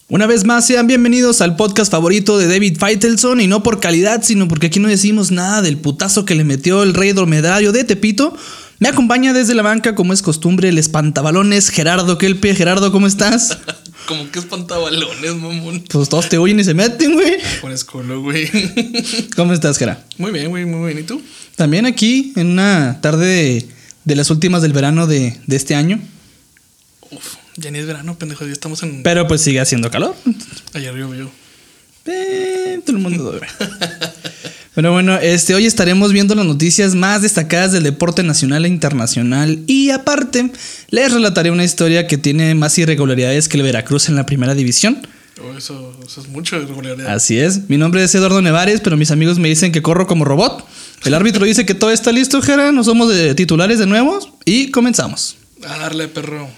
Una vez más, sean bienvenidos al podcast favorito de David Faitelson. Y no por calidad, sino porque aquí no decimos nada del putazo que le metió el rey dromedario de Tepito. Me acompaña desde la banca, como es costumbre, el espantabalones Gerardo Kelpie. Gerardo, ¿cómo estás? ¿Cómo que espantabalones, mamón? Pues todos te oyen y se meten, güey. Pones culo, güey. ¿Cómo estás, Gerardo? Muy bien, güey, muy bien. ¿Y tú? También aquí, en una tarde de las últimas del verano de este año. Uf, ya ni es verano, pendejo. Ya estamos en... Pero pues sigue haciendo calor. Ayer llovió. Todo el mundo duerme. Pero bueno, hoy estaremos viendo las noticias más destacadas del deporte nacional e internacional. Y aparte, les relataré una historia que tiene más irregularidades que el Veracruz en la primera división. Oh, eso es mucho irregularidad. Así es. Mi nombre es Eduardo Nevares, pero mis amigos me dicen que corro como robot. El árbitro dice que todo está listo, Jera. No somos de titulares de nuevo. Y comenzamos. A darle, perro.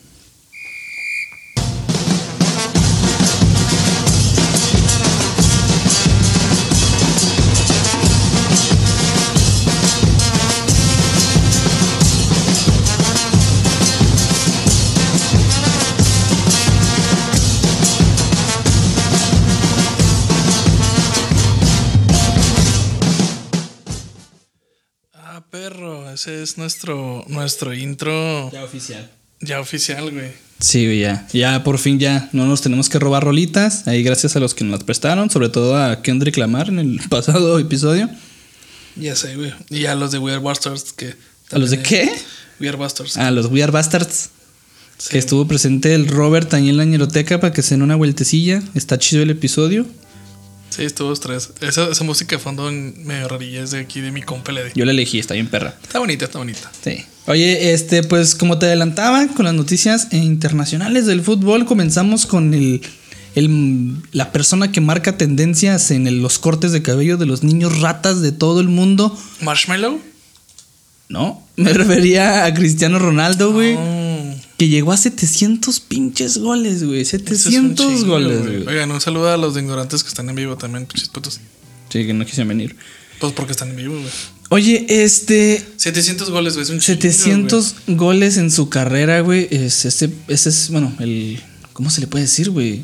Perro, ese es nuestro intro. Ya oficial, güey. Sí, güey, ya por fin ya no nos tenemos que robar rolitas. Ahí gracias a los que nos las prestaron, sobre todo a Kendrick Lamar en el pasado episodio. Ya sé, güey. Y a los de We Are Bastards que... ¿A los de qué? We Are Bastards. A los We Are Bastards. Sí. Que estuvo presente el Robert ahí en la ñeroteca para que se den una vueltecilla. Está chido el episodio. Sí, estuvo tres. Esa música de fondo medio rarilla es de aquí de mi compa LD. Yo la elegí, está bien perra. Está bonita, está bonita. Sí. Oye, pues como te adelantaba con las noticias internacionales del fútbol, comenzamos con la persona que marca tendencias en los cortes de cabello de los niños ratas de todo el mundo. ¿Marshmallow? No, me refería a Cristiano Ronaldo, güey. Oh. Que llegó a 700 pinches goles, güey. 700 goles, güey. Oigan, un saludo a los de ignorantes que están en vivo también, pinches putos. Sí, que no quisieron venir. Pues porque están en vivo, güey. Oye, 700 goles, güey. Es un 700 goles en su carrera, güey. Ese es, bueno, ¿cómo se le puede decir, güey?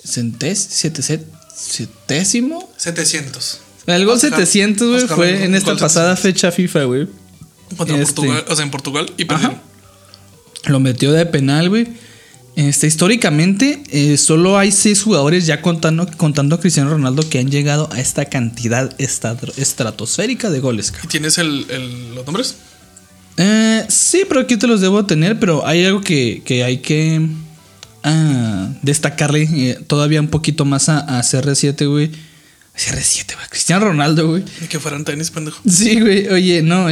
¿Setésimo? 700. El gol 700, güey, fue en esta pasada fecha FIFA, güey. Contra Portugal, o sea, en Portugal y perdieron. Lo metió de penal, güey. Históricamente, solo hay 6 jugadores, ya contando a Cristiano Ronaldo, que han llegado a esta cantidad estratosférica de goles. ¿Y tienes los nombres? Sí, pero aquí te los debo tener. Pero hay algo que hay que destacarle todavía un poquito más a CR7, güey. CR7, güey. Cristiano Ronaldo, güey. Ni que fueran tenis, pendejo. Sí, güey. Oye, no,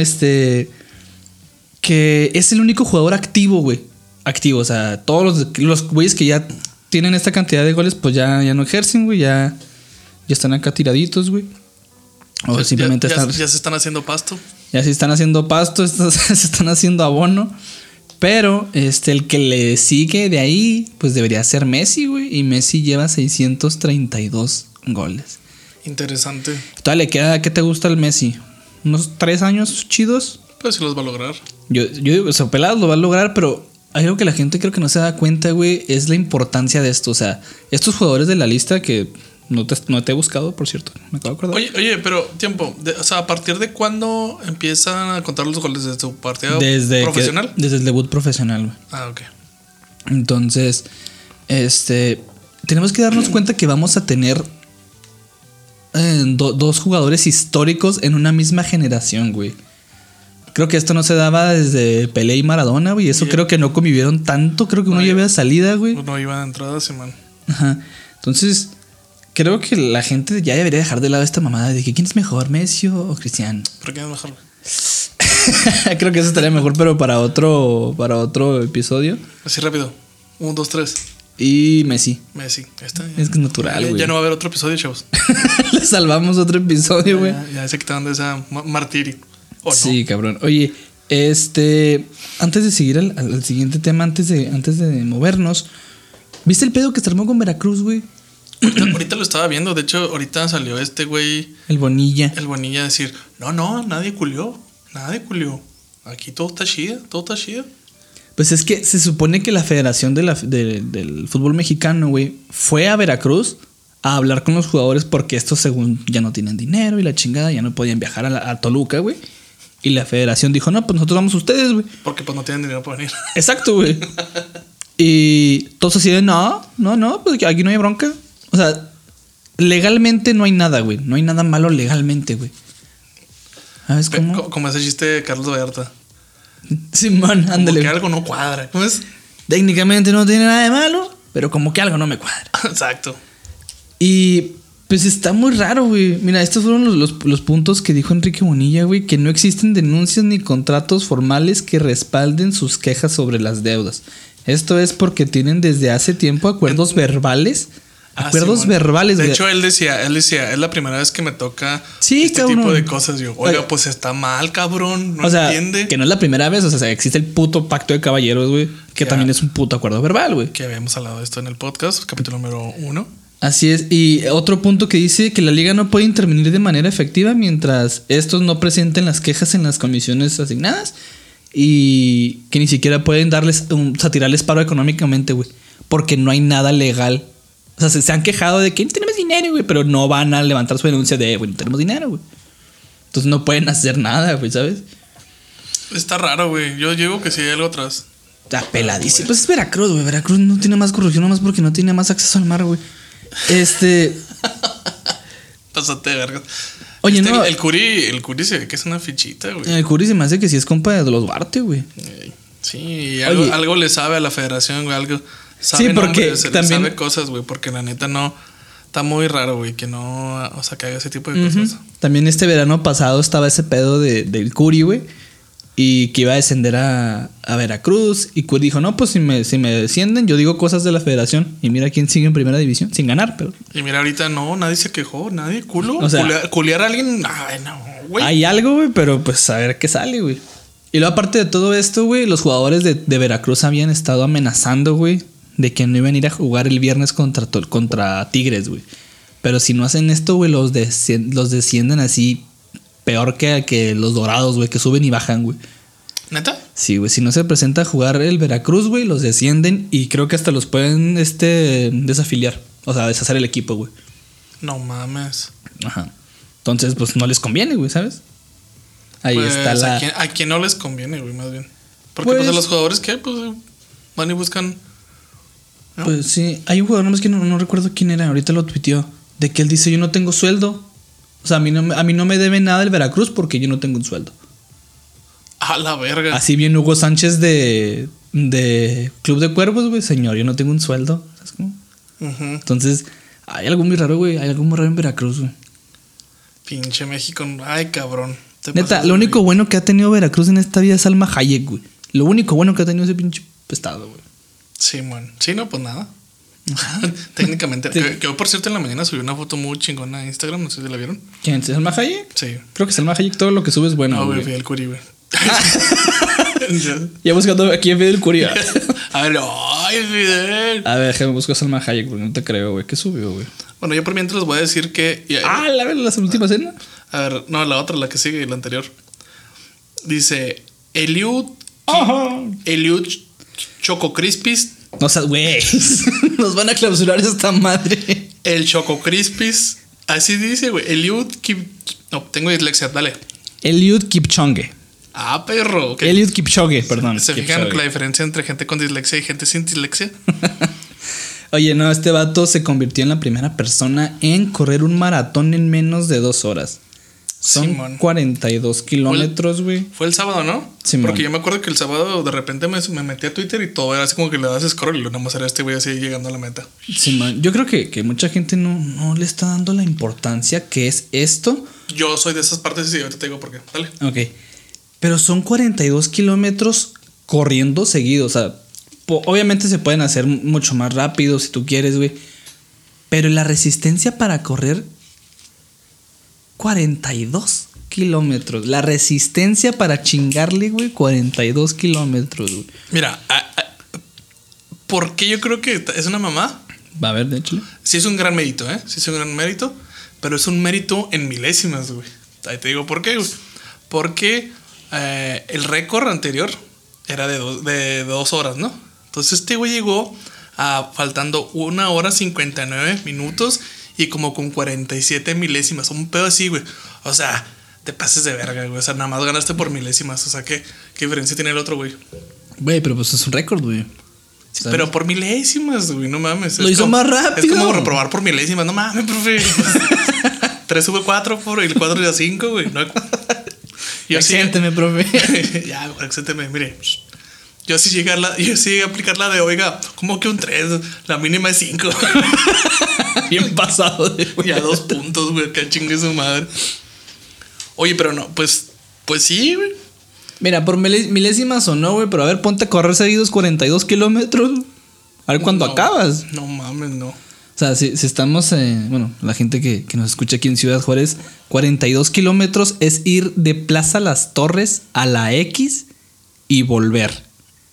que es el único jugador activo, güey. Activo, o sea, todos los güeyes que ya tienen esta cantidad de goles, pues ya no ejercen, güey. Ya están acá tiraditos, güey. O ya, simplemente ya se están haciendo pasto. Ya se están haciendo pasto, se están haciendo abono. Pero el que le sigue de ahí, pues debería ser Messi, güey. Y Messi lleva 632 goles. Interesante. Todavía le queda, ¿qué te gusta el Messi? ¿Unos 3 años chidos? Pues sí los va a lograr. Yo digo, o sea, pelado lo va a lograr, pero hay algo que la gente creo que no se da cuenta, güey, es la importancia de esto. O sea, estos jugadores de la lista que no te he buscado, por cierto, me acabo de acordar. Oye, pero tiempo, o sea, ¿a partir de cuándo empiezan a contar los goles desde tu partido profesional? Desde el debut profesional, güey. Ah, ok. Entonces, tenemos que darnos cuenta que vamos a tener dos jugadores históricos en una misma generación, güey. Creo que esto no se daba desde Pelé y Maradona, güey. Eso creo que no convivieron tanto. Creo que uno lleva salida, güey. Uno iba de entrada, man. Ajá. Entonces, creo que la gente ya debería dejar de lado esta mamada de que quién es mejor, Messi o Cristiano. ¿Por qué es mejor? Creo que eso estaría mejor, pero para otro episodio. Así rápido. 1, 2, 3. Y Messi. Está bien. Es que es natural, güey. Ya no va a haber otro episodio, chavos. Le salvamos otro episodio, güey. Ya se quitaron de esa martirio. Sí, cabrón. Oye, antes de seguir al siguiente tema, antes de movernos, ¿viste el pedo que se armó con Veracruz, güey? Ahorita lo estaba viendo. De hecho, ahorita salió este güey. El Bonilla. A decir, no, nadie culió. Aquí todo está chido, Pues es que se supone que la Federación del Fútbol Mexicano, güey, fue a Veracruz a hablar con los jugadores porque estos según ya no tienen dinero y la chingada, ya no podían viajar a Toluca, güey. Y la Federación dijo, no, pues nosotros vamos a ustedes, güey. Porque pues no tienen dinero para venir. Exacto, güey. Y todos así de, no, pues aquí no hay bronca. O sea, legalmente no hay nada, güey. No hay nada malo legalmente, güey. ¿Sabes cómo? Como ese chiste de Carlos Vallarta. Simón, ándale. Como que algo no cuadra. ¿Cómo es? Técnicamente no tiene nada de malo, pero como que algo no me cuadra. Exacto. Y pues está muy raro, güey. Mira, estos fueron los puntos que dijo Enrique Bonilla, güey. Que no existen denuncias ni contratos formales que respalden sus quejas sobre las deudas. Esto es porque tienen desde hace tiempo acuerdos verbales. Acuerdos verbales, güey. De hecho, él decía, es la primera vez que me toca este cabrón. tipo de cosas. Yo, oiga, pues está mal, cabrón. No entiende. Que no es la primera vez. O sea, existe el puto pacto de caballeros, güey. Que también es un puto acuerdo verbal, güey. Que habíamos hablado de esto en el podcast, capítulo número 1. Así es. Y otro punto que dice que la liga no puede intervenir de manera efectiva mientras estos no presenten las quejas en las comisiones asignadas. Y que ni siquiera pueden tirarles paro económicamente, güey. Porque no hay nada legal. O sea, se han quejado de que no tenemos dinero, güey. Pero no van a levantar su denuncia de, güey, no tenemos dinero, güey. Entonces no pueden hacer nada, güey, ¿sabes? Está raro, güey. Yo digo que sí hay algo atrás. Está peladísimo. Pues es Veracruz, güey. Veracruz no tiene más corrupción nomás porque no tiene más acceso al mar, güey. Pásate de verga. Oye, no. El Curi se ve que es una fichita, güey. El Curi se me hace que sí es compa de los Duarte, güey. Sí, algo le sabe a la federación, güey. Algo sabe, sí, porque nombres, también sabe cosas, güey. Porque la neta no. Está muy raro, güey, que no. O sea, que haga ese tipo de cosas. También este verano pasado estaba ese pedo del Curi, güey. Y que iba a descender a Veracruz. Y Curi dijo, no, pues si me descienden, yo digo cosas de la federación. Y mira quién sigue en primera división, sin ganar, pero. Y mira, ahorita no, nadie se quejó, nadie, culo. O sea, culiar a alguien, ay, no, güey. Hay algo, güey, pero pues a ver qué sale, güey. Y luego, aparte de todo esto, güey, los jugadores de Veracruz habían estado amenazando, güey, de que no iban a ir a jugar el viernes contra Tigres, güey. Pero si no hacen esto, güey, los descienden así peor que los Dorados, güey, que suben y bajan, güey. ¿Neta? Sí, güey, si no se presenta a jugar el Veracruz, güey, los descienden y creo que hasta los pueden desafiliar. O sea, deshacer el equipo, güey. No mames. Ajá. Entonces, pues no les conviene, güey, ¿sabes? Ahí pues, está la... ¿A quién no les conviene, güey, más bien? Porque pues a los jugadores que pues van y buscan... ¿no? Pues sí, hay un jugador nomás que no recuerdo quién era, ahorita lo tuiteó, de que él dice, yo no tengo sueldo. O sea, a mí no me debe nada el Veracruz porque yo no tengo un sueldo. A la verga. Así bien Hugo Sánchez de Club de Cuervos, güey. Señor, yo no tengo un sueldo. ¿Sabes cómo? Entonces, hay algo muy raro, güey. Hay algo muy raro en Veracruz, güey. Pinche México. Ay, cabrón. Neta, lo único bueno que ha tenido Veracruz en esta vida es Salma Hayek, güey. Lo único bueno que ha tenido ese pinche estado, güey. Sí, man. Sí, no, pues nada. Técnicamente. Que yo, por cierto, en la mañana subí una foto muy chingona a Instagram. No sé si la vieron. ¿Quién? ¿Salma Hayek? Sí. Creo que Salma Hayek todo lo que sube es bueno, güey. No, güey, el Curi, güey. Ya buscando aquí en Fidel Curi. A ver, ay, Fidel. A ver, déjame buscar a Salma Hayek porque no te creo, güey. ¿Qué subió, güey? Bueno, yo por mientras les voy a decir que... la última cena. A ver, no, la otra, la que sigue, la anterior. Dice, Eliud Choco Crispis. No seas, güey. Nos van a clausurar esta madre. El Choco Crispis. Así dice, güey. No, tengo dislexia, dale. Eliud Kipchoge. Ah, perro. Okay. Eliud Kipchoge, perdón. ¿Se fijan la diferencia entre gente con dislexia y gente sin dislexia? Oye, no, este vato se convirtió en la primera persona en correr un maratón en menos de 2 horas. Son 42 kilómetros, güey. Fue el sábado, ¿no? Sí, porque yo me acuerdo que el sábado de repente me metí a Twitter y todo era así como que le das scroll y nada más era este güey así llegando a la meta. Sí, man. Yo creo que mucha gente no le está dando la importancia que es esto. Yo soy de esas partes y ahorita te digo por qué. Dale. Ok. Pero son 42 kilómetros corriendo seguidos. O sea, obviamente se pueden hacer mucho más rápido si tú quieres, güey. Pero la resistencia para correr... 42 kilómetros. La resistencia para chingarle, güey, 42 kilómetros, güey. Mira, ¿por qué yo creo que es una mamá? Va a ver, de hecho. Sí es un gran mérito, ¿eh? Sí es un gran mérito. Pero es un mérito en milésimas, güey. Ahí te digo por qué, güey. Porque el récord anterior era de 2 horas, ¿no? Entonces este güey llegó faltando 1 hora 59 minutos y como con 47 milésimas. Un pedo así, güey. O sea, te pases de verga, güey. O sea, nada más ganaste por milésimas. O sea, ¿qué diferencia tiene el otro, güey? Güey, pero pues es un récord, güey. Sí, pero por milésimas, güey. No mames. Lo hizo más rápido. Es como reprobar por milésimas. No mames, profe. 3 sube 4 por el 4 de 5, güey. No. Exénteme, profe. Ya, güey, exénteme. Mire, yo sí llegué a aplicar la de, oiga, ¿cómo que un 3? La mínima es 5. Bien pasado de güey. Ya 2 puntos, güey, que chingue su madre. Oye, pero no, pues sí, güey. Mira, por milésimas o no, güey, pero a ver, ponte a correr seguidos 42 kilómetros. A ver cuándo acabas. No mames, no. O sea, si estamos, bueno, la gente que nos escucha aquí en Ciudad Juárez, 42 kilómetros es ir de Plaza Las Torres a la X y volver.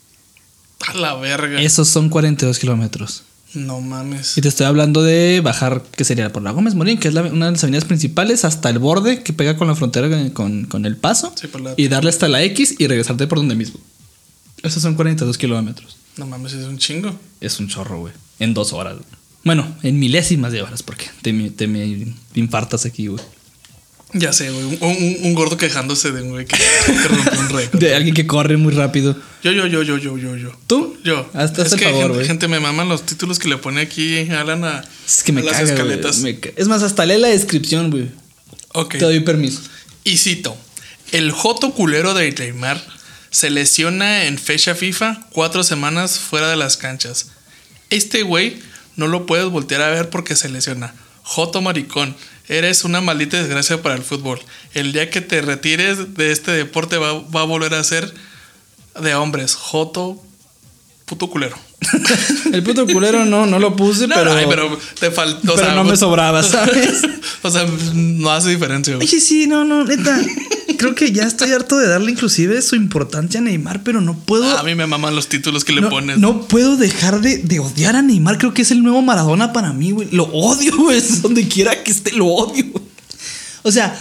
A la verga. Esos son 42 kilómetros. No mames. Y te estoy hablando de bajar, que sería por la Gómez Morín, que es una de las avenidas principales, hasta el borde que pega con la frontera con El Paso. Sí, y darle hasta la X y regresarte por donde mismo. Esos son 42 kilómetros. No mames, es un chingo. Es un chorro, güey. En 2 horas. Güey. Bueno, en milésimas de horas, porque te me infartas aquí, güey. Ya sé, güey. Un gordo quejándose de un güey que rompió un récord. De alguien que corre muy rápido. Yo. ¿Tú? Yo. Hasta es el que favor, güey. gente me maman los títulos que le pone aquí Alan a, es que me a las caga, escaletas. Es más, hasta lee la descripción, güey. Ok. Te doy permiso. Y cito: el joto culero de Neymar se lesiona en fecha FIFA 4 semanas fuera de las canchas. Este güey no lo puedes voltear a ver porque se lesiona. Joto maricón. Eres una maldita desgracia para el fútbol. El día que te retires de este deporte va a volver a ser de hombres. Joto, puto culero. El puto culero no lo puse, No, pero... ay, pero te faltó. Pero no me sobraba, ¿sabes? O sea, no hace diferencia, güey. Oye, sí, no, neta. Creo que ya estoy harto de darle inclusive su importancia a Neymar, pero no puedo... A mí me maman los títulos que le pones. No puedo dejar de odiar a Neymar. Creo que es el nuevo Maradona para mí, güey. Lo odio, güey. Donde quiera que esté, lo odio, güey. O sea,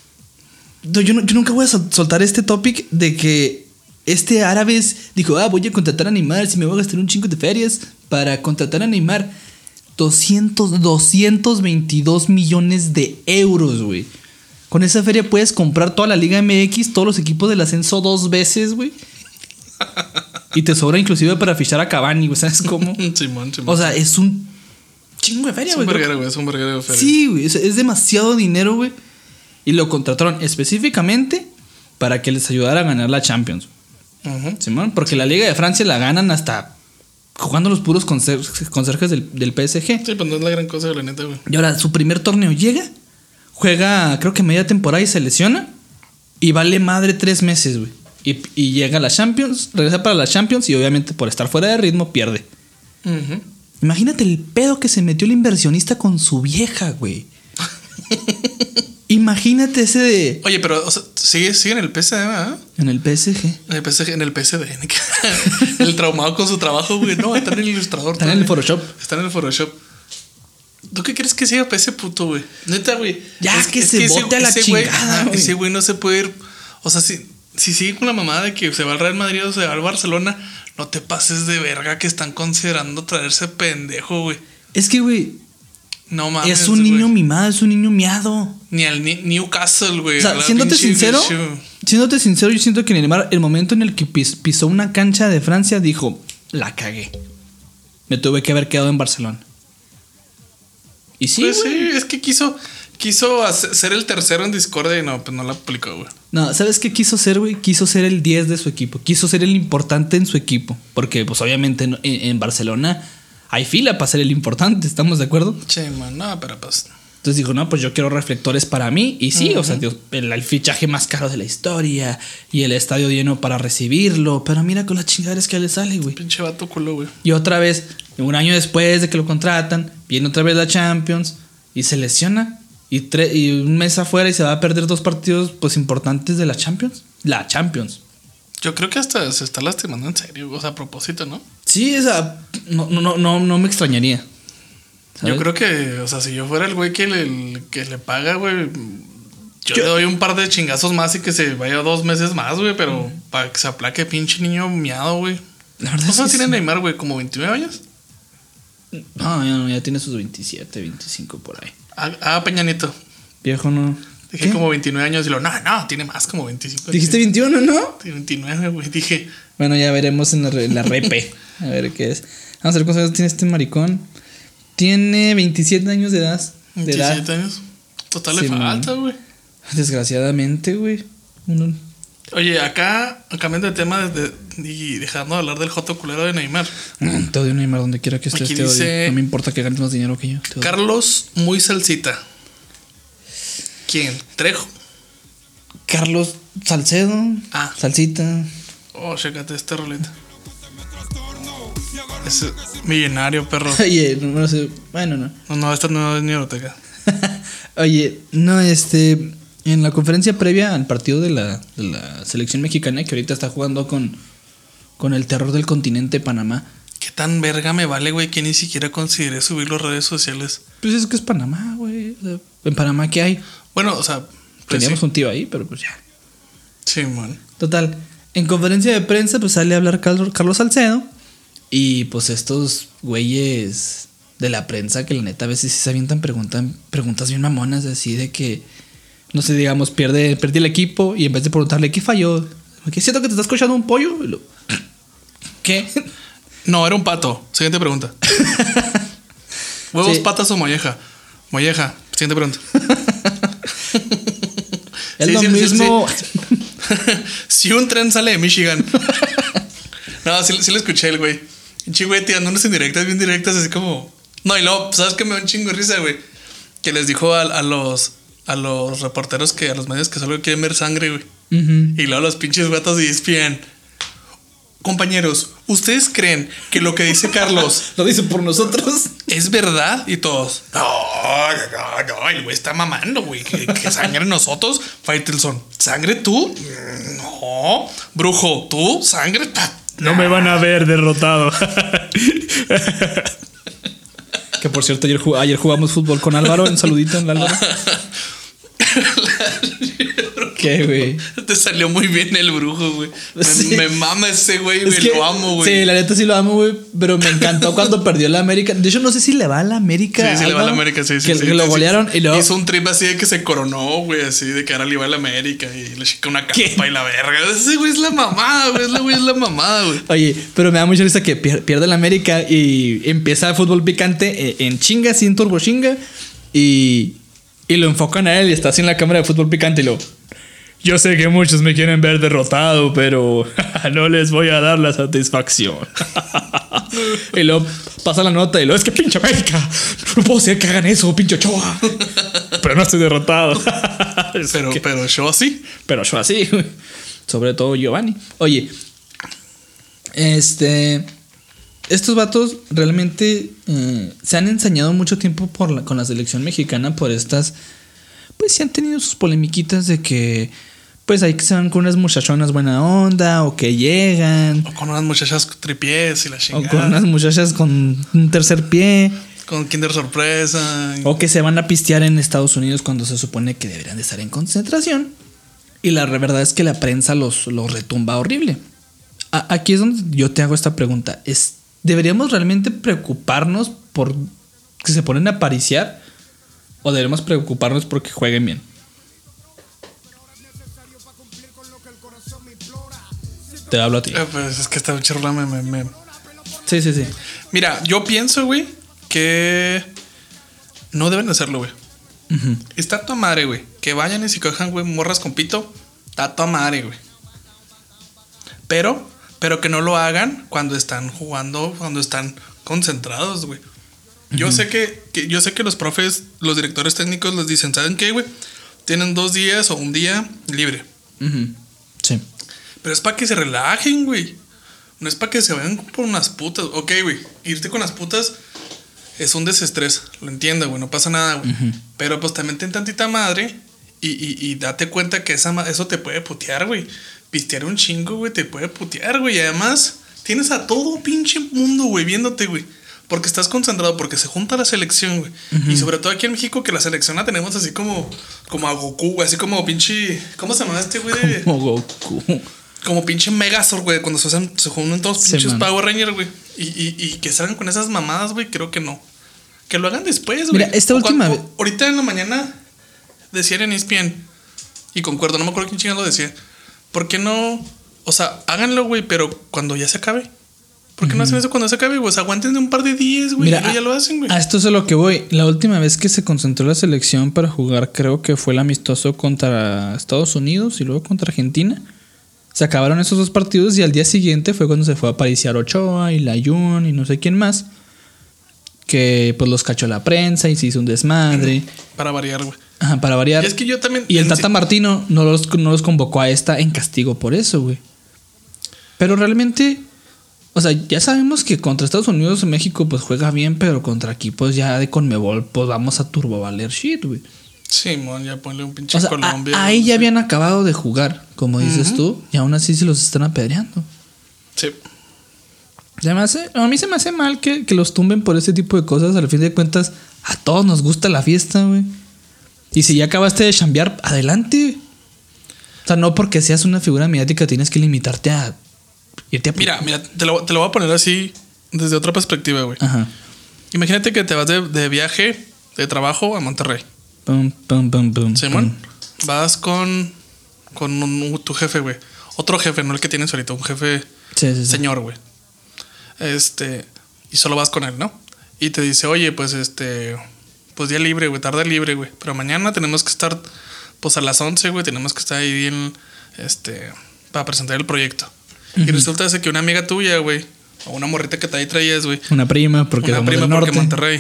yo nunca voy a soltar este topic de que este Árabes dijo, voy a contratar a Neymar, si me voy a gastar un chingo de ferias para contratar a Neymar. 222 millones de euros, güey. Con esa feria puedes comprar toda la Liga MX, todos los equipos del ascenso 2 veces, güey. Y te sobra inclusive para fichar a Cavani, güey. ¿Sabes cómo? Simón. O sea, es un chingo de feria, güey. Es un verguero de feria. Sí, güey. Es demasiado dinero, güey. Y lo contrataron específicamente para que les ayudara a ganar la Champions. Simón, porque la Liga de Francia la ganan hasta jugando los puros conserjes del PSG. Sí, pues no es la gran cosa, la neta, güey. Y ahora, su primer torneo llega, juega, creo que media temporada y se lesiona. Y vale madre 3 meses, güey. Y llega a la Champions, regresa para la Champions y obviamente por estar fuera de ritmo pierde. Imagínate el pedo que se metió el inversionista con su vieja, güey. Imagínate ese de... Oye, pero o sea, sigue en el PSG, ¿verdad? En el PSG. En el PSD. El traumado con su trabajo, güey. No, está en el ilustrador. Está en el Photoshop. Está en el Photoshop. ¿Tú qué crees que siga para ese puto, güey? Neta, güey. Ya es que se bote a la chingada, güey. Ese güey no se puede ir... O sea, si sigue con la mamada de que se va al Real Madrid o se va al Barcelona, no te pases de verga que están considerando traerse pendejo, güey. Es que, güey... No mames, es un niño mimado, es un niño miado. Ni al Newcastle, güey. O sea, siéndote sincero, yo siento que Neymar, el momento en el que pisó una cancha de Francia, dijo, la cagué. Me tuve que haber quedado en Barcelona. Y sí, pues güey. sí, es que quiso ser el tercero en Discordia y no, pues no la aplicó, güey. No, ¿sabes qué quiso ser, güey? Quiso ser el 10 de su equipo. Quiso ser el importante en su equipo. Porque, pues, obviamente en Barcelona hay fila para ser el importante, ¿estamos de acuerdo? Sí, man, no, pero pues... Entonces dijo, no, pues yo quiero reflectores para mí. Y sí, o sea, el fichaje más caro de la historia y el estadio lleno para recibirlo. Pero mira con las chingaderas que le sale, güey. Pinche vato culo, güey. Y otra vez, un año después de que lo contratan, viene otra vez la Champions y se lesiona. Y un mes afuera y se va a perder 2 partidos pues importantes de la Champions. La Champions. Yo creo que hasta se está lastimando en serio, o sea, a propósito, ¿no? Sí, o sea, no me extrañaría. ¿Sabes? Yo creo que, o sea, si yo fuera el güey que le paga, güey, Yo le doy un par de chingazos más y que se vaya 2 meses más, güey, pero para que se aplaque, pinche niño miado, güey. La verdad ¿Cuántos es que tiene sí. Neymar, güey? ¿Como 29 años? No, ya tiene sus 27, 25 por ahí. Peña Nieto. Viejo, no. Dije como 29 años y no, tiene más, como 25. Dijiste 21, ¿no? 29, güey, dije. Bueno, ya veremos en la repe. A ver qué es. Vamos a ver cuántos años tiene este maricón. Tiene 27 años de edad. 27 años. Total le falta, güey. Desgraciadamente, güey. Oye, acá, cambiando de tema y dejando de hablar del joto culero de Neymar. Te odio, Neymar, donde quiera que estés. Aquí Te dice, odio. No me importa que ganes más dinero que yo. Carlos Muy Salsita. ¿Quién? ¿Trejo? Carlos Salcedo. Salsita. Oh, chécate esta roleta. Es millonario, perro. Oye, no sé. Bueno, no. No, esta no es ni Oroteca. Oye, no, en la conferencia previa al partido de la selección mexicana, que ahorita está jugando con el terror del continente Panamá. ¿Qué tan verga me vale, güey, que ni siquiera consideré subir las redes sociales? Pues es que es Panamá, güey. O sea, ¿en Panamá qué hay? Bueno, o sea, pues teníamos sí. un tío ahí, pero pues ya. Sí, man. Total, en conferencia de prensa pues sale a hablar Carlos Salcedo. Y pues estos güeyes de la prensa que la neta a veces sí se avientan preguntas bien mamonas, así de que, no sé, digamos, perdí el equipo y en vez de preguntarle qué falló, ¿qué siento que te estás cochando un pollo? ¿Qué? No, era un pato. Siguiente pregunta. ¿Huevos, Sí. patas o molleja? Molleja. Siguiente pregunta. Es lo mismo. Si un tren sale de Michigan. No, sí lo escuché el güey. Un chingo tirando unas indirectas, bien directas, así como. No, y luego, ¿sabes qué me da un chingo de risa, güey? Que les dijo a los reporteros, a los medios que solo quieren ver sangre, güey. Y luego los pinches gatos y ESPN. Compañeros, ¿ustedes creen que lo que dice Carlos Lo dice por nosotros. es verdad? Y todos, no, el güey está mamando, güey. Que sangre nosotros, Faitelson. ¿Sangre tú? No. Brujo, ¿tú? ¿Sangre? No me van a ver derrotado. Que por cierto, ayer jugamos fútbol con Álvaro. Un saludito en Álvaro. ¿Qué, güey? Te salió muy bien el brujo, güey. Sí. Me mama ese güey, Es que, lo amo, güey. Sí, la neta sí lo amo, güey. Pero me encantó cuando perdió la América. De hecho, no sé si le va a la América. Sí, le va a la América, sí. Que lo golearon y luego. Hizo un trip así de que se coronó, güey, así de que ahora le iba a la América y le chica una capa y la verga. Ese güey es la mamada, güey. Ese güey es la mamada, güey. Oye, pero me da mucha risa que pierde la América y empieza el fútbol picante en chinga, sin turbo chinga. Y lo enfocan a él y está así en la cámara de fútbol picante y lo. Yo sé que muchos me quieren ver derrotado, pero no les voy a dar la satisfacción. Y luego pasa la nota y luego es que pinche América. No puedo ser que hagan eso, pinche Ochoa. Pero no estoy derrotado. Pero yo sí. Pero yo así, güey. Sobre todo Giovanni. Oye, estos vatos realmente se han ensañado mucho tiempo con la selección mexicana por estas. Pues sí han tenido sus polemiquitas de que. Pues ahí que se van con unas muchachonas buena onda o que llegan. O con unas muchachas tripiés y la chingada. O con unas muchachas con un tercer pie. Con Kinder Sorpresa. O que se van a pistear en Estados Unidos cuando se supone que deberían de estar en concentración. Y la verdad es que la prensa los retumba horrible. Aquí es donde yo te hago esta pregunta. ¿Deberíamos realmente preocuparnos por que se ponen a pariciar? ¿O deberíamos preocuparnos porque jueguen bien? Te hablo a ti. Pues es que esta charla me... Sí. Mira, yo pienso, güey, que no deben hacerlo, güey. Uh-huh. Está a tu madre, güey. Que vayan y se cojan, güey, morras con pito. Está a tu madre, güey. Pero que no lo hagan cuando están jugando, cuando están concentrados, güey. Uh-huh. Yo sé que los profes, los directores técnicos les dicen, ¿saben qué, güey? Tienen 2 días o 1 día libre. Uh-huh. Sí. Pero es para que se relajen, güey. No es para que se vayan por unas putas. Ok, güey. Irte con las putas es un desestrés. Lo entiendo, güey. No pasa nada, güey. Uh-huh. Pero pues también ten tantita madre y date cuenta que eso te puede putear, güey. Pistear un chingo, güey, te puede putear, güey. Y además tienes a todo pinche mundo, güey, viéndote, güey. Porque estás concentrado, porque se junta la selección, güey. Y sobre todo aquí en México, que la selección la tenemos así como a Goku, güey. Así como pinche. ¿Cómo se llama este, güey? Como Goku. Como pinche Megazord, güey. Cuando se juntan todos los Sí, pinches man. Power Rangers, güey. Y que salgan con esas mamadas, güey. Creo que no. Que lo hagan después, güey. Mira, esta última vez. Ahorita en la mañana decían en ESPN. Y concuerdo, no me acuerdo quién chingado lo decía. ¿Por qué no? O sea, háganlo, güey, pero cuando ya se acabe. ¿Por qué no hacen eso cuando se acabe, güey? O sea, aguanten de un par de días, güey. Y Mira, luego ya lo hacen, güey. a esto es a lo que voy. La última vez que se concentró la selección para jugar, creo que fue el amistoso contra Estados Unidos y luego contra Argentina. Se acabaron esos dos partidos y al día siguiente fue cuando se fue a apariciar Ochoa y Layún y no sé quién más. Que pues los cachó la prensa y se hizo un desmadre. Para variar, güey. Ajá, para variar. Y es que yo también. Y el Tata Martino no los convocó a esta en castigo por eso, güey. Pero realmente, o sea, ya sabemos que contra Estados Unidos México pues juega bien, pero contra equipos ya de Conmebol pues vamos a turbo valer shit, güey. Sí, mon, ya ponle un pinche O sea, Colombia. ahí ya habían acabado de jugar, como dices tú, y aún así se los están apedreando. Sí. A mí se me hace mal que los tumben por ese tipo de cosas. Al fin de cuentas, a todos nos gusta la fiesta, güey. Y si ya acabaste de chambear, adelante. O sea, no porque seas una figura mediática tienes que limitarte a irte a... Mira, te lo voy a poner así desde otra perspectiva, güey. Ajá. Imagínate que te vas de viaje, de trabajo a Monterrey. Pum, pum, pum, pum, Simón, pum. vas con tu jefe, güey. Otro jefe, no el que tienes ahorita, un jefe Sí, sí, sí. señor, güey. Y solo vas con él, ¿no? Y te dice, oye, pues pues día libre, güey, tarde libre, güey. Pero mañana tenemos que estar, pues a las 11, güey, tenemos que estar ahí para presentar el proyecto. Y resulta que una amiga tuya, güey, o una morrita que ahí traías, güey. Una prima, porque Una somos prima del porque norte. Monterrey.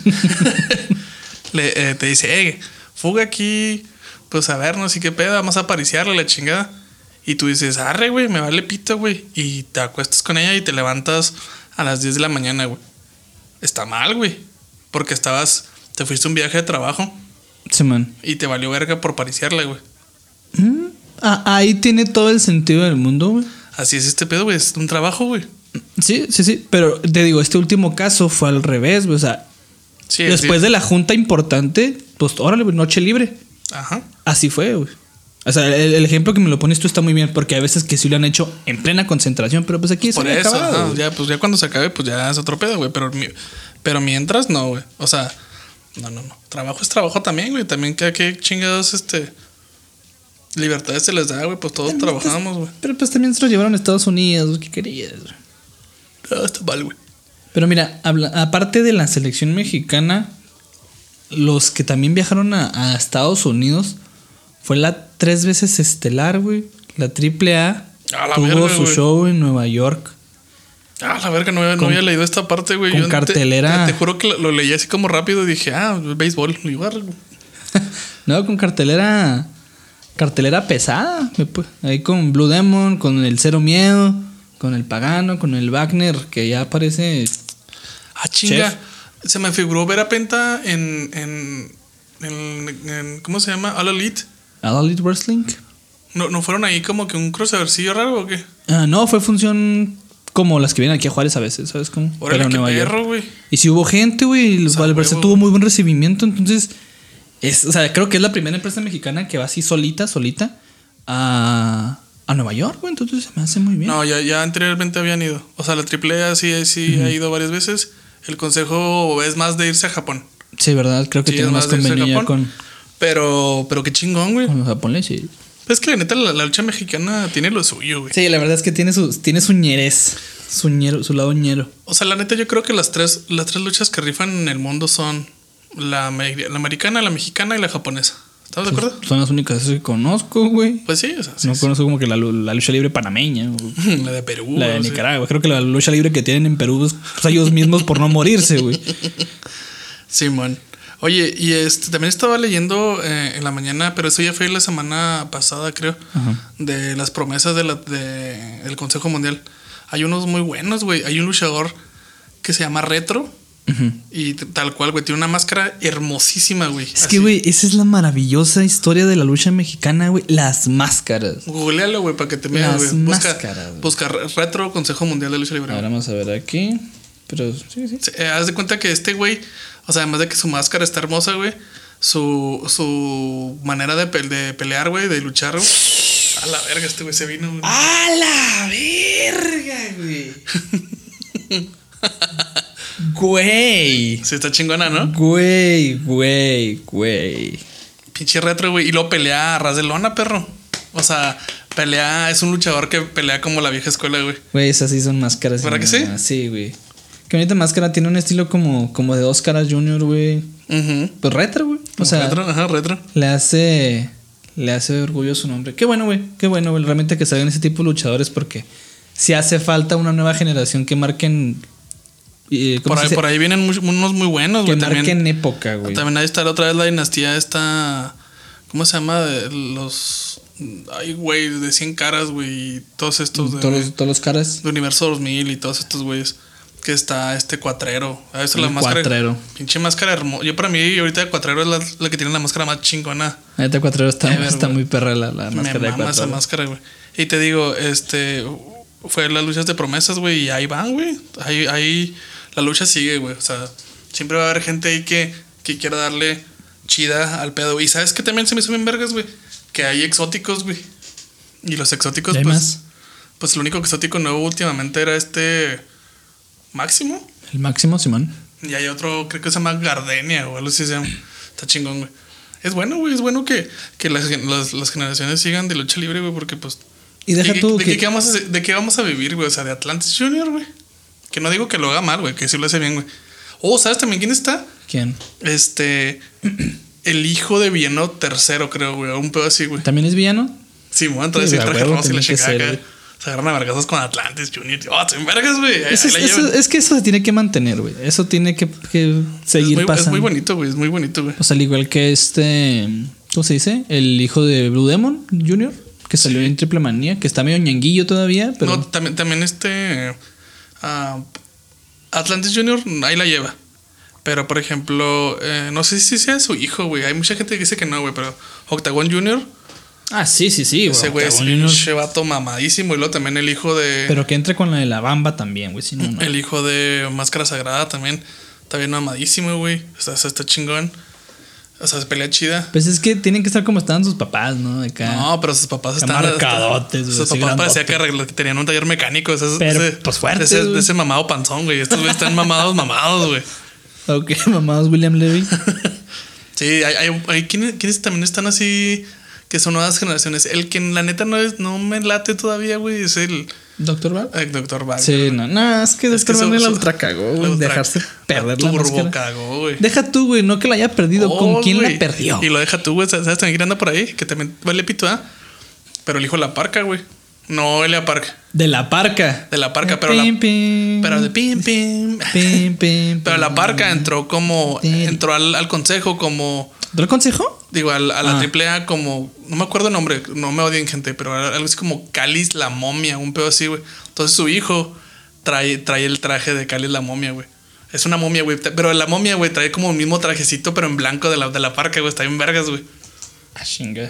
Te dice, fuga aquí, pues a vernos y qué pedo, vamos a apariciarle la chingada. Y tú dices, arre, güey, me vale pito, güey. Y te acuestas con ella y te levantas a las 10 de la mañana, güey. Está mal, güey. Porque te fuiste a un viaje de trabajo Sí, man. y te valió verga por pariciarla, güey. Ahí tiene todo el sentido del mundo, güey. Así es este pedo, güey. Es un trabajo, güey. Sí, sí, sí. Pero te digo, este último caso fue al revés, güey. O sea, Sí, después sí. de la junta importante, pues órale, güey, noche libre. Ajá. Así fue, güey. O sea, el ejemplo que me lo pones tú está muy bien, porque hay veces que sí lo han hecho en plena concentración, pero pues aquí se Por había eso, acabado, ajá, güey. ya cuando se acabe, pues ya es otro pedo, güey. Pero mientras, no, güey. O sea, no. Trabajo es trabajo también, güey. También que chingados, libertades se les da, güey. Pues todos trabajamos, güey. Pero pues también se lo llevaron a Estados Unidos, güey. ¿Qué querías, güey? No, está mal, güey. Pero mira, aparte de la selección mexicana, los que también viajaron a Estados Unidos fue la 3 veces estelar, güey. La AAA A la tuvo verga, su güey. show en Nueva York. La verga, no había leído esta parte, güey. con Yo cartelera. Te juro que lo leí así como rápido y dije, béisbol. Y yo, arre, güey. No, con cartelera pesada. Ahí con Blue Demon, con el Cero Miedo, con el Pagano, con el Wagner, que ya parece... Chinga. Chef. Se me figuró ver a Penta en ¿cómo se llama? All Elite. All Elite Wrestling. ¿No fueron ahí como que un crossovercillo raro o qué? No, fue función como las que vienen aquí a Juárez a veces, ¿sabes cómo? Órale, en qué Nueva York. perro, güey. Y si hubo gente, güey, y al parecer huevo. tuvo muy buen recibimiento, entonces o sea, creo que es la primera empresa mexicana que va así solita a Nueva York, güey, entonces se me hace muy bien. No, ya anteriormente habían ido. O sea, la AAA sí ha ido varias veces. El consejo es más de irse a Japón. Sí, verdad, creo que Sí, tiene es más más de irse a convenio ya Japón. pero qué chingón, güey. con los japoneses. Es que la neta la lucha mexicana tiene lo suyo, güey. Sí, la verdad es que tiene su ñerez, su lado ñero. O sea, la neta yo creo que las tres luchas que rifan en el mundo son la americana, la mexicana y la japonesa. ¿Estás de acuerdo? Son las únicas que conozco, güey. Pues sí, o sea, sí, No conozco como que la lucha libre panameña. La de Perú. La de sí. Nicaragua. Creo que la lucha libre que tienen en Perú es pues, ellos mismos por no morirse, güey. Simón. Oye, y también estaba leyendo en la mañana, pero eso ya fue la semana pasada, creo, de las promesas del Consejo Mundial. Hay unos muy buenos, güey. Hay un luchador que se llama Retro. Y tal cual, güey. Tiene una máscara hermosísima, güey. Es que, güey, esa es la maravillosa historia de la lucha mexicana, güey. Las máscaras. Googlealo, güey, para que te veas, Las güey. máscaras, güey. Busca Retro Consejo Mundial de Lucha Libre. Ahora vamos a ver aquí. Pero sí. Haz de cuenta que este güey, o sea, además de que su máscara está hermosa, güey, su manera de pelear, güey, de luchar, güey. A la verga, este güey se vino, güey. ¡A la verga, güey! Güey. Sí, está chingona, ¿no? Güey. Pinche retro, güey. Y luego pelea a ras de lona, perro. O sea, es un luchador que pelea como la vieja escuela, güey. Güey, esas sí son máscaras. ¿Verdad que sí? Sí, güey. Que bonita máscara, tiene un estilo como de Oscar Junior, güey. Pues retro, güey. O sea, retro. Le hace orgullo su nombre. Qué bueno, güey. Realmente que salgan ese tipo de luchadores porque si hace falta una nueva generación que marquen. Por ahí vienen unos muy buenos, güey. Que marquen época, güey. También ahí está otra vez la dinastía esta. ¿Cómo se llama? Los. Ay, güey, de 100 caras, güey. Y todos estos. Todos los caras. De Universo 2000 y todos estos güeyes. Que está Cuatrero. A veces la máscara. Cuatrero. Pinche máscara hermosa. Yo, para mí, ahorita Cuatrero es la que tiene la máscara más chingona. Ahorita Cuatrero está muy perra la máscara de Cuatrero. Me mama esa Cuatrero. máscara, güey. Y te digo, fue las luchas de promesas, güey. Y ahí van, güey. Ahí la lucha sigue, güey. O sea, siempre va a haber gente ahí que quiera darle chida al pedo. Y ¿sabes qué también se me hizo bien vergas, güey? Que hay exóticos, güey. Y los exóticos, pues el único exótico nuevo últimamente era Máximo. El Máximo, Simón. Y hay otro, creo que se llama Gardenia o algo así se llama. Está chingón, güey. Es bueno, güey. Es bueno que las generaciones sigan de lucha libre, güey, porque pues. Y deja tú. ¿De qué vamos a vivir, güey? O sea, de Atlantis Junior, güey. Que no digo que lo haga mal, güey, que sí lo hace bien, güey. Oh, ¿sabes también quién está? ¿Quién? El hijo de Villano III, creo, güey. Un pedo así, güey. ¿También es villano? Sí, me voy a entrar a decir traje rosa y la chingada acá. Se agarran a vergazos con Atlantis Junior. Oh, son vergas, güey. Es que eso se tiene que mantener, güey. Eso tiene que seguir pasando. Es muy bonito, güey. Es muy bonito, güey. O sea, al igual que ¿cómo se dice? El hijo de Blue Demon Jr., que salió en Triple Manía, que está medio ñanguillo todavía, pero. No, también Atlantis Junior ahí la lleva. Pero, por ejemplo, no sé si sea su hijo, güey. Hay mucha gente que dice que no, güey. Pero Octagon Junior. Ah, sí. Ese güey es un vato mamadísimo. Y luego también el hijo de. Pero que entre con la de la Bamba también, güey. Si no. El hijo de Máscara Sagrada también. Está bien mamadísimo, güey. Está chingón. O sea, se pelea chida. Pues es que tienen que estar como estaban sus papás, ¿no? Acá. No, pero sus papás están marcadotes, güey. Sus papás parecía que tenían un taller mecánico. Pero, pues fuertes, de ese mamado panzón, güey. Estos güeyes están mamados, güey. Ok, mamados William Levy. Sí, hay quienes también están así, que son nuevas generaciones. El que la neta no me late todavía, güey, es el ¿Dr. Bag? El Dr. Bag. Sí, no, es que Dr. Bag la ultra cagó, güey. Dejarse perder la máscara. Cagó, güey. Deja tú, güey, no que la haya perdido. ¿Con quién güey. la perdió? Y lo deja tú, güey. ¿Sabes también quién anda por ahí? Que también vale pito, ¿ah? Pero el hijo de la Parca, güey. No, Elia Park. De la Parca. De la Parca, pero pero de pim. Pero la Parca entró al consejo como. ¿Entró al consejo? Digo, a la AAA como. No me acuerdo el nombre, no me odien, gente, pero algo así como Cáliz la momia, un pedo así, güey. Entonces su hijo trae el traje de Cáliz la momia, güey. Es una momia, güey. Pero la momia, güey, trae como el mismo trajecito, pero en blanco de la Parca, güey. Está bien vergas, güey. Ah, chinga.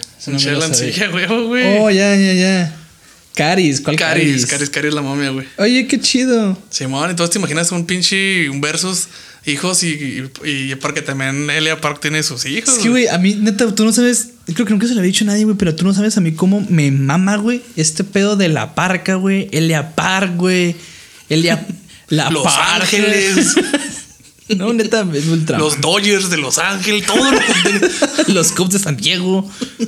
Güey. Oh, ya. Caris, ¿cuál Caris? Caris la momia, güey. Oye, qué chido. Simón, entonces te imaginas un versus hijos y porque también Elia Park tiene sus hijos. Es que, güey, a mí, neta, tú no sabes. Creo que nunca se lo había dicho a nadie, güey, pero tú no sabes a mí cómo me mama, güey, este pedo de la Parca, güey. Elia Park, güey. Los Ángeles. No, neta, es ultra. Los Dodgers de Los Ángeles, todo lo que los Cubs de San Diego.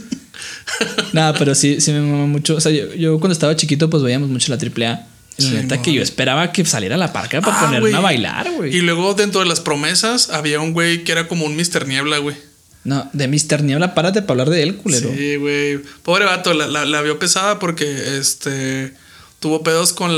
Nada, pero sí me mama mucho. O sea, yo cuando estaba chiquito, pues veíamos mucho la AAA. Y la neta que yo esperaba que saliera la Parca para ponerme a bailar, güey. Y luego dentro de las promesas había un güey que era como un Mr. Niebla, güey. No, de Mr. Niebla, párate para hablar de él, culero. Sí, güey. Pobre vato, la vio pesada porque tuvo pedos con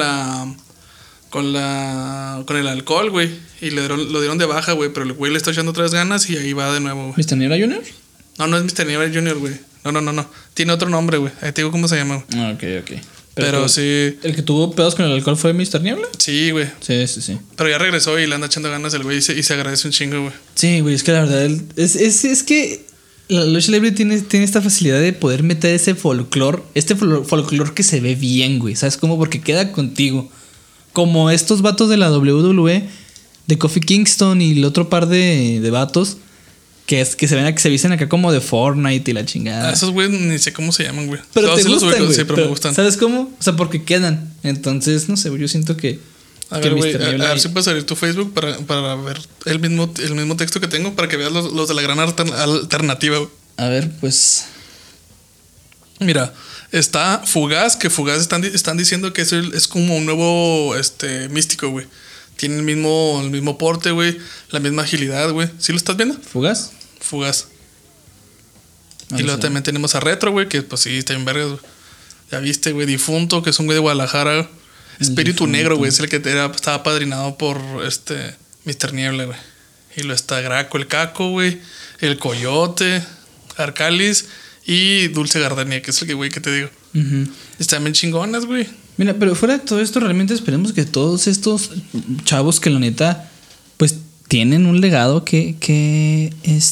el alcohol, güey. Y lo dieron de baja, güey. Pero el güey le está echando otras ganas y ahí va de nuevo, güey. ¿Mr. Niebla Junior? No es Mr. Niebla Junior, güey. No. Tiene otro nombre, güey. Ahí te digo cómo se llama, güey. Ah, ok. Pero sí. ¿El que tuvo pedos con el alcohol fue Mr. Niebla? Sí, güey. Sí. Pero ya regresó y le anda echando ganas el güey y se agradece un chingo, güey. Sí, güey, es que la verdad es que la lucha libre tiene esta facilidad de poder meter ese folclore, folclore que se ve bien, güey. ¿Sabes cómo? Porque queda contigo. como estos vatos de la WWE, de Kofi Kingston y el otro par de vatos que se visten acá como de Fortnite y la chingada. Esos güey ni sé cómo se llaman, güey. Pero Todos te sí los gustan, ubico, güey. sí, pero me gustan. ¿Sabes cómo? O sea, porque quedan. Entonces, no sé, yo siento que... A que ver, güey, Mr. a Niebla ver si puedes abrir tu Facebook para ver el mismo texto que tengo para que veas los de la gran alternativa, güey. A ver, pues... Mira, está Fugaz, que Fugaz están diciendo que es como un nuevo místico, güey. Tiene el mismo porte, güey, la misma agilidad, güey. ¿Sí lo estás viendo? ¿Fugaz? Fugaz. Ahí Y luego está. también tenemos a Retro, güey, que pues sí, está en vergas, güey. Ya viste, güey, Difunto, que es un güey de Guadalajara, güey. Espíritu Difunto. Negro, güey, es el que estaba padrinado por Mr. Niebla, güey. Y lo está Graco, el Caco, güey. El Coyote, Arcalis y Dulce Gardenia, que es el güey que te digo. Ujú. Están bien chingonas, güey. Mira, pero fuera de todo esto, realmente esperemos que todos estos chavos que la neta, pues tienen un legado que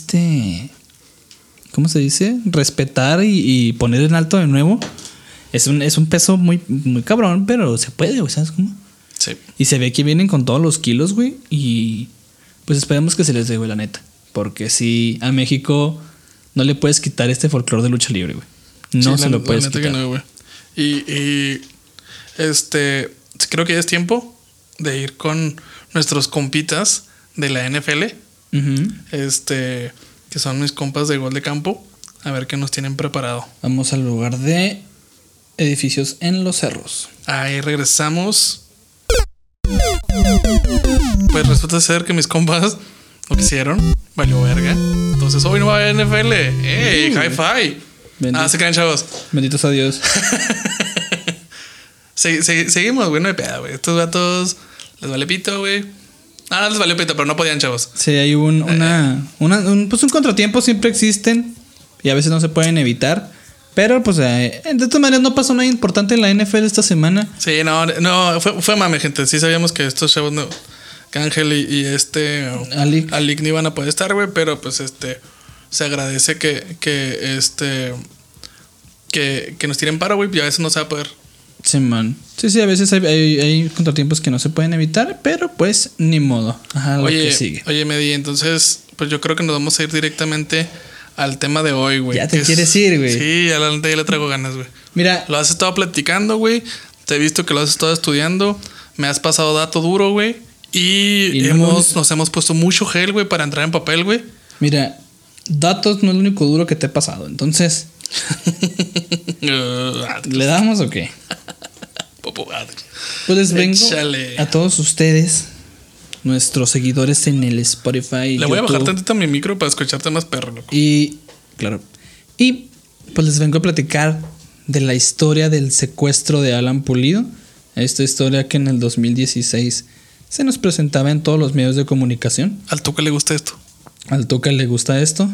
¿cómo se dice? Respetar y poner en alto de nuevo. Es un peso muy, muy cabrón, pero se puede, güey, ¿sabes cómo? Sí. Y se ve que vienen con todos los kilos, güey. Y pues esperemos que se les dé, güey, la neta. Porque si a México no le puedes quitar este folclore de lucha libre, güey. No Sí, se lo la puedes neta quitar. que no, güey. Y creo que ya es tiempo de ir con nuestros compitas de la NFL. Ujú. Que son mis compas de gol de campo. A ver qué nos tienen preparado. Vamos al lugar de edificios en los cerros. Ahí regresamos. Pues resulta ser que mis compas lo que hicieron valió verga. Entonces hoy no va a haber NFL. ¡Ey! ¡High five! Bendito. Se caen, chavos. Benditos a Dios. Seguimos, güey. No hay pedo, güey. Estos gatos les vale pito, güey. No les valió pito, pero no podían, chavos. Sí, hay pues un contratiempo, siempre existen y a veces no se pueden evitar. Pero pues de todas maneras no pasó nada importante en la NFL esta semana. Sí, no, fue mame, gente. Sí sabíamos que estos chavos no. Que Ángel y Alic no iban a poder estar, güey. Pero pues se agradece que nos tiren paro, güey. Y a veces no se va a poder. Sí, man. Sí, a veces hay contratiempos que no se pueden evitar, pero pues ni modo. Ajá, lo que sigue. Oye, Medi, entonces, pues yo creo que nos vamos a ir directamente al tema de hoy, güey. Ya te quieres ir, güey. Sí, ya le traigo ganas, güey. Mira, Lo has estado platicando, güey. Te he visto que lo has estado estudiando. Me has pasado dato duro, güey. Y nos hemos puesto mucho gel, güey, para entrar en papel, güey. mira, datos no es lo único duro que te he pasado. Entonces, ¿le damos o qué? Pues les vengo Échale. a todos ustedes, nuestros seguidores en el Spotify. Le voy a bajar YouTube, tantito mi micro para escucharte más perro, loco. Y, claro. Y pues les vengo a platicar de la historia del secuestro de Alan Pulido. Esta historia que en el 2016 se nos presentaba en todos los medios de comunicación. ¿Al Tuca le gusta esto? Al Tuca le gusta esto.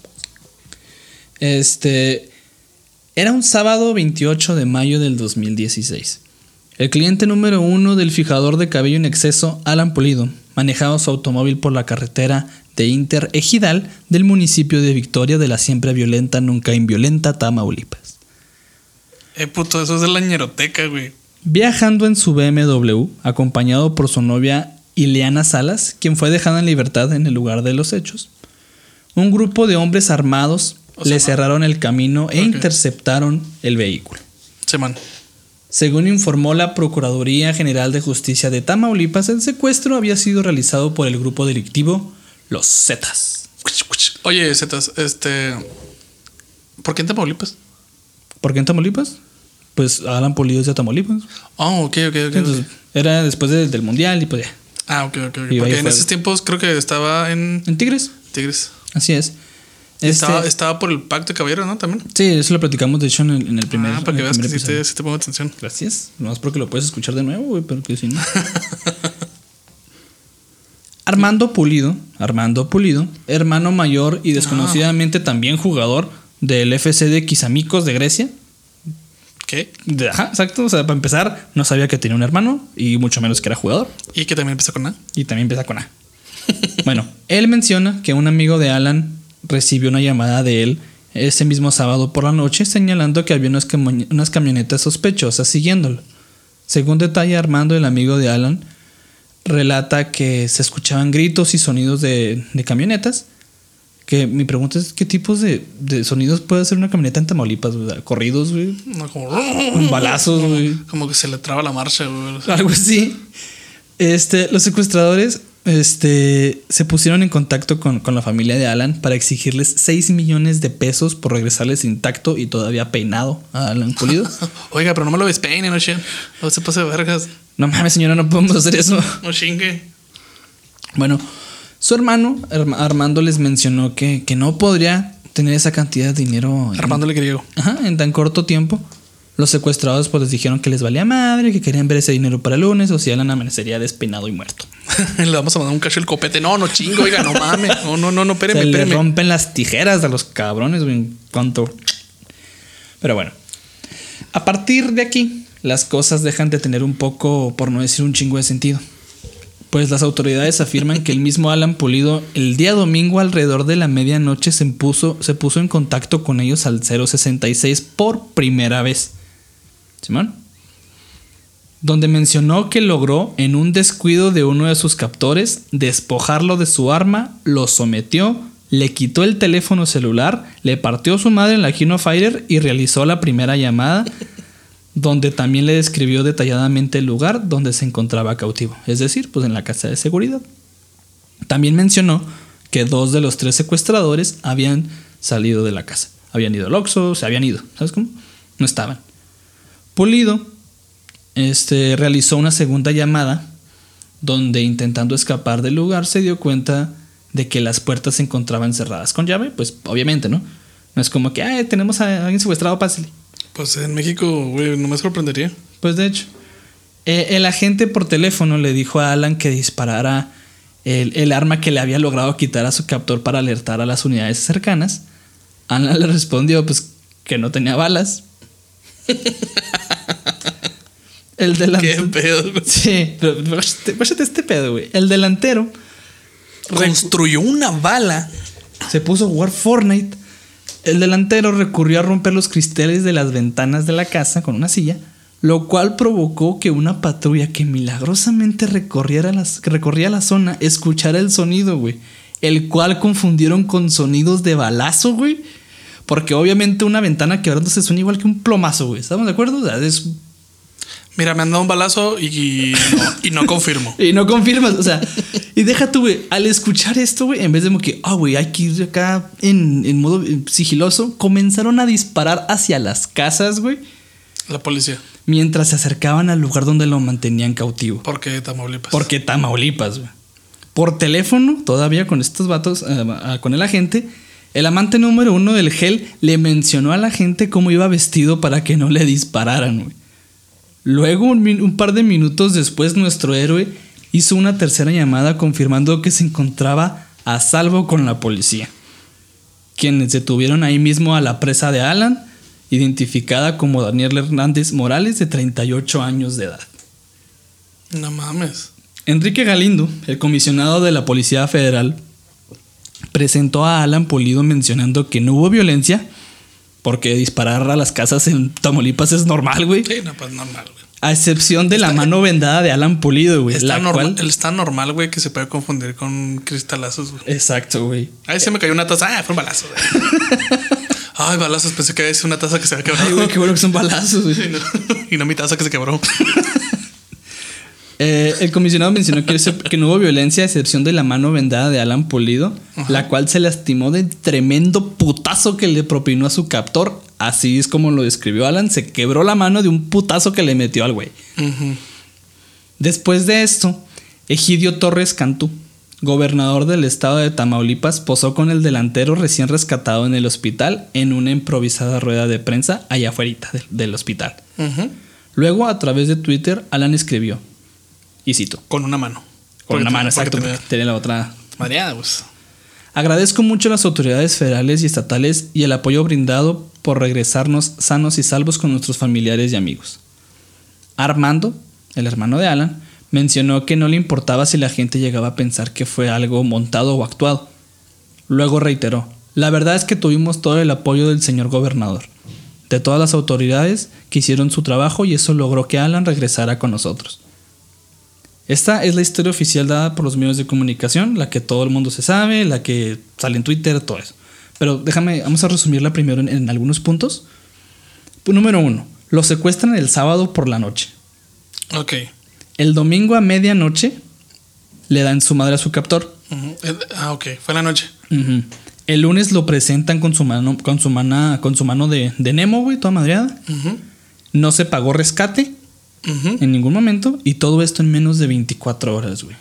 Era un sábado 28 de mayo del 2016. El cliente número 1 del fijador de cabello en exceso, Alan Pulido, manejaba su automóvil por la carretera de Interejidal del municipio de Victoria de la siempre violenta, nunca inviolenta Tamaulipas. Puto, eso es de la ñeroteca, güey. Viajando en su BMW, acompañado por su novia Ileana Salas, quien fue dejada en libertad en el lugar de los hechos, un grupo de hombres armados le cerraron el camino e interceptaron el vehículo. Man. Según informó la Procuraduría General de Justicia de Tamaulipas, el secuestro había sido realizado por el grupo delictivo Los Zetas. Oye, Zetas, ¿por qué en Tamaulipas? ¿Por qué en Tamaulipas? Pues Alan Pulido es de Tamaulipas. Oh, ok. Entonces, era después del Mundial y pues ya. Ok. Y Porque ahí en fue. esos tiempos creo que estaba en ¿En Tigres? Tigres. Así es. Estaba por el Pacto de Caballeros, ¿no? También. Sí, eso lo platicamos de hecho en el primer. Para que en el veas que primer sí episodio. te pongo atención. Gracias. Nomás porque lo puedes escuchar de nuevo, güey, pero que si no. Armando Pulido, hermano mayor y desconocidamente también jugador del FC de Kisamikos de Grecia. ¿Qué? Ajá, exacto. O sea, para empezar, no sabía que tenía un hermano y mucho menos que era jugador. Y que también empezó con A. Y también empieza con A. Bueno, él menciona que un amigo de Alan recibió una llamada de él ese mismo sábado por la noche señalando que había unas camionetas sospechosas siguiéndolo. Según detalla Armando, el amigo de Alan, relata que se escuchaban gritos y sonidos de camionetas. Que mi pregunta es, ¿qué tipos de sonidos puede hacer una camioneta en Tamaulipas? O sea, corridos, güey. No, como... Con balazos, güey. Como que se le traba la marcha, güey. Algo así. Los secuestradores se pusieron en contacto con la familia de Alan para exigirles 6 millones de pesos por regresarles intacto y todavía peinado a Alan Pulido. Oiga, pero no me lo despeine, no, che. No se pase de vergas. No mames, señora, no podemos hacer eso. No chingue. Bueno, su hermano Armando les mencionó que no podría tener esa cantidad de dinero. Armando el griego. Ajá, en tan corto tiempo. Los secuestrados pues les dijeron que les valía madre, que querían ver ese dinero para el lunes o si Alan amanecería despeinado y muerto. Le vamos a mandar un cacho el copete. No chingo, oiga, no mames. No, espéreme, Le rompen las tijeras a los cabrones, güey, en cuanto. Pero bueno, a partir de aquí, las cosas dejan de tener un poco, por no decir un chingo de sentido. Pues las autoridades afirman que el mismo Alan Pulido el día domingo alrededor de la medianoche se puso en contacto con ellos al 066 por primera vez. ¿Simón? Donde mencionó que logró, en un descuido de uno de sus captores, despojarlo de su arma, lo sometió, le quitó el teléfono celular, le partió su madre en la Kino Fighter y realizó la primera llamada, donde también le describió detalladamente el lugar donde se encontraba cautivo, es decir, pues en la casa de seguridad. También mencionó que 2 de los 3 secuestradores habían salido de la casa. Habían ido al Oxxo, se habían ido, ¿sabes cómo? No estaban. Pulido realizó una segunda llamada donde, intentando escapar del lugar, se dio cuenta de que las puertas se encontraban cerradas con llave. Pues obviamente, ¿no? No es como que tenemos a alguien secuestrado, pásale. Pues en México, güey, no me sorprendería. Pues de hecho, el agente por teléfono le dijo a Alan que disparara el arma que le había logrado quitar a su captor para alertar a las unidades cercanas. Alan le respondió pues que no tenía balas. El delantero. ¿Qué pedo, güey? Sí, pero bájate este pedo, güey. El delantero construyó una bala. Se puso a jugar Fortnite. El delantero recurrió a romper los cristales de las ventanas de la casa con una silla, lo cual provocó que una patrulla que milagrosamente recorría la zona escuchara el sonido, güey. El cual confundieron con sonidos de balazo, güey. Porque obviamente una ventana quebrándose suena igual que un plomazo, güey. ¿Estamos de acuerdo? O sea, Mira, me han dado un balazo y no confirmo. Y no confirmas, o sea, y deja tú, güey, al escuchar esto, güey, en vez de como que, güey, hay que ir acá en modo sigiloso, comenzaron a disparar hacia las casas, güey. La policía. Mientras se acercaban al lugar donde lo mantenían cautivo. ¿Por qué Tamaulipas? Porque Tamaulipas, güey. Por teléfono, todavía con estos vatos, con el agente, el amante número 1 del gel le mencionó a la gente cómo iba vestido para que no le dispararan, güey. Luego, un par de minutos después, nuestro héroe hizo una tercera llamada confirmando que se encontraba a salvo con la policía, quienes detuvieron ahí mismo a la presa de Alan, identificada como Daniel Hernández Morales, de 38 años de edad. No mames. Enrique Galindo, el comisionado de la Policía Federal, presentó a Alan Pulido mencionando que no hubo violencia, porque disparar a las casas en Tamaulipas es normal, güey. Sí, no, pues normal, güey. A excepción de la mano vendada de Alan Pulido, güey. Está normal, güey, que se puede confundir con cristalazos, güey. Exacto, güey. Ahí se me cayó una taza. Fue un balazo, güey. Ay, balazos. Pensé que había sido una taza que se había quebrado. Ay, güey, qué bueno que son balazos, güey. Y no mi taza que se quebró. El comisionado mencionó que no hubo violencia a excepción de la mano vendada de Alan Pulido, la cual se lastimó del tremendo putazo que le propinó a su captor. Así es como lo describió Alan. Se quebró la mano de un putazo que le metió al güey. Después de esto, Egidio Torres Cantú, gobernador del estado de Tamaulipas, posó con el delantero recién rescatado en el hospital en una improvisada rueda de prensa allá afuera del hospital. Luego, a través de Twitter, Alan escribió, y cito: con una mano. Con una mano, exacto, porque tiene la otra mareada, pues. Agradezco mucho a las autoridades federales y estatales y el apoyo brindado por regresarnos sanos y salvos con nuestros familiares y amigos. Armando, el hermano de Alan, mencionó que no le importaba si la gente llegaba a pensar que fue algo montado o actuado. Luego reiteró: la verdad es que tuvimos todo el apoyo del señor gobernador. de todas las autoridades que hicieron su trabajo y eso logró que Alan regresara con nosotros. Esta es la historia oficial dada por los medios de comunicación, la que todo el mundo se sabe, la que sale en Twitter, todo eso. Pero vamos a resumirla primero en algunos puntos. Número 1. Lo secuestran el sábado por la noche. Ok. El domingo a medianoche le dan su madre a su captor. Ok. Fue la noche. El lunes lo presentan con su mano de Nemo, güey, toda madreada. No se pagó rescate en ningún momento. Y todo esto en menos de 24 horas, güey.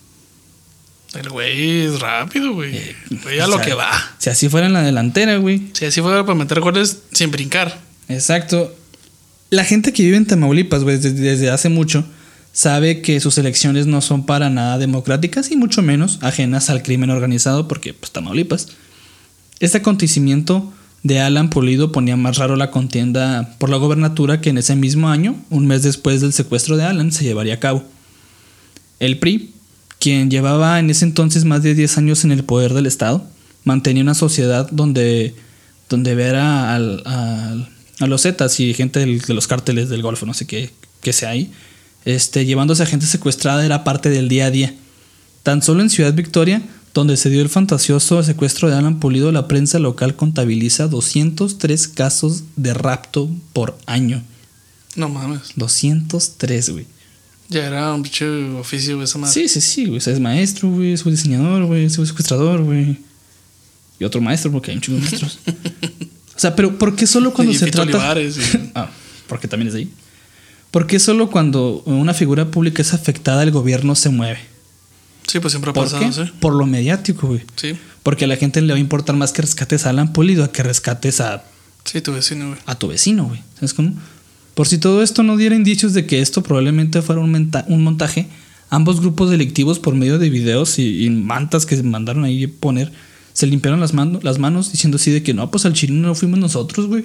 El güey es rápido, güey. A lo que va. Si así fuera en la delantera, güey. Si así fuera para meter goles sin brincar. Exacto. La gente que vive en Tamaulipas, güey, desde hace mucho, sabe que sus elecciones no son para nada democráticas y mucho menos ajenas al crimen organizado, porque, pues, Tamaulipas. Este acontecimiento de Alan Pulido ponía más raro la contienda por la gobernatura que en ese mismo año, un mes después del secuestro de Alan, se llevaría a cabo. El PRI, quien llevaba en ese entonces más de 10 años en el poder del Estado, mantenía una sociedad donde ver a los Zetas y gente de los cárteles del Golfo, no sé qué sea ahí, llevándose a gente secuestrada era parte del día a día. Tan solo en Ciudad Victoria, donde se dio el fantasioso secuestro de Alan Pulido, la prensa local contabiliza 203 casos de rapto por año. No mames. 203, güey. Ya era un pinche oficio, güey, esa madre. Sí, güey. O sea, es maestro, güey, es diseñador, güey, es secuestrador, güey. Y otro maestro, porque hay un chingo de maestros. O sea, pero ¿por qué solo cuando se trata? Olivares, porque también es de ahí. ¿Por qué solo cuando una figura pública es afectada el gobierno se mueve? Sí, pues siempre ha ¿Por pasado, qué? sí. Por lo mediático, güey. Sí. Porque a la gente le va a importar más que rescates a Alan Pulido a que rescates a Sí, tu vecino, güey. tu vecino, güey. ¿Sabes cómo? Por si todo esto no diera indicios de que esto probablemente fuera un montaje, ambos grupos delictivos, por medio de videos y mantas que se mandaron ahí poner, se limpiaron las manos diciendo así de que no, pues al chile no fuimos nosotros, güey.